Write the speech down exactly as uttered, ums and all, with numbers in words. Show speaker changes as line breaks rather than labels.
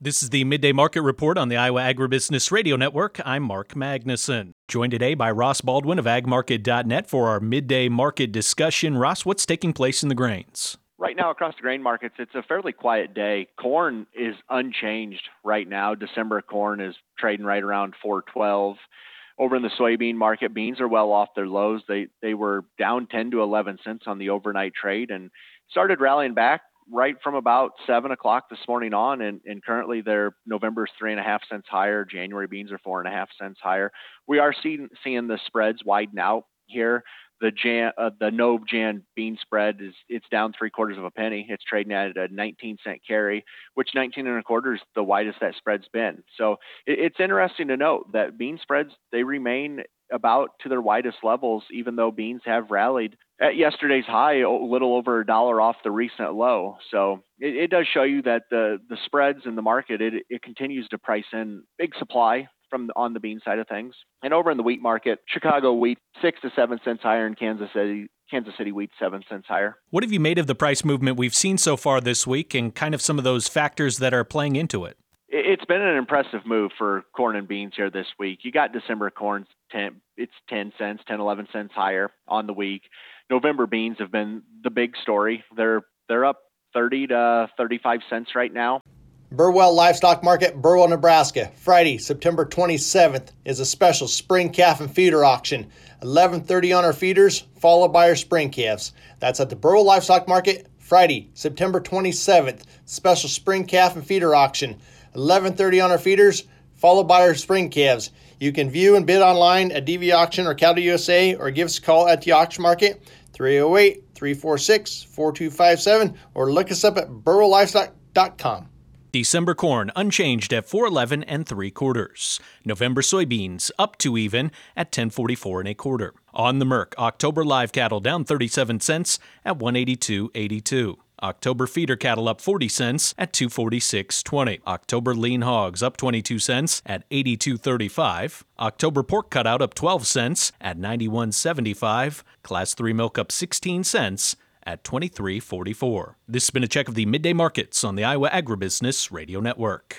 This is the Midday Market Report on the Iowa Agribusiness Radio Network. I'm Mark Magnuson. Joined today by Ross Baldwin of ag market dot net for our midday market discussion. Ross, what's taking place in the grains?
Right now across the grain markets, it's a fairly quiet day. Corn is unchanged right now. December corn is trading right around four twelve. Over in the soybean market, beans are well off their lows. They they were down ten to eleven cents on the overnight trade and started rallying back right from about seven o'clock this morning on, and, and currently they're November's three and a half cents higher. January beans are four and a half cents higher. We are seeing seeing the spreads widen out here. The Jan, uh, the Nove Jan bean spread is it's down three quarters of a penny. It's trading at a nineteen cent carry, which nineteen and a quarter is the widest that spread's been. So it, it's interesting to note that bean spreads, they remain about to their widest levels, even though beans have rallied at yesterday's high, a little over a dollar off the recent low. So it, it does show you that the the spreads in the market, it, it continues to price in big supply from the, on the bean side of things. And over in the wheat market, Chicago wheat six to seven cents higher, and Kansas City Kansas City wheat seven cents higher.
What have you made of the price movement we've seen so far this week, and kind of some of those factors that are playing into it?
It's been an impressive move for corn and beans here this week. You got December corn, ten, it's ten cents, ten, eleven cents higher on the week. November beans have been the big story. They're they're up thirty to thirty-five cents right now.
Burwell Livestock Market, Burwell, Nebraska. Friday, September twenty-seventh is a special spring calf and feeder auction. eleven thirty on our feeders, followed by our spring calves. That's at the Burwell Livestock Market, Friday, September twenty-seventh. Special spring calf and feeder auction. eleven thirty on our feeders, followed by our spring calves. You can view and bid online at D V Auction or Cattle U S A, or give us a call at the auction market, three oh eight, three four six, four two five seven, or look us up at burwell livestock dot com.
December corn unchanged at four eleven and three quarters. November soybeans up to even at ten forty-four and a quarter. On the Merc, October live cattle down thirty-seven cents at one eighty-two eighty-two. October feeder cattle up forty cents at two forty-six twenty. October lean hogs up twenty-two cents at eighty-two thirty-five. October pork cutout up twelve cents at ninety-one seventy-five. Class three milk up sixteen cents at twenty-three forty-four. This has been a check of the midday markets on the Iowa Agribusiness Radio Network.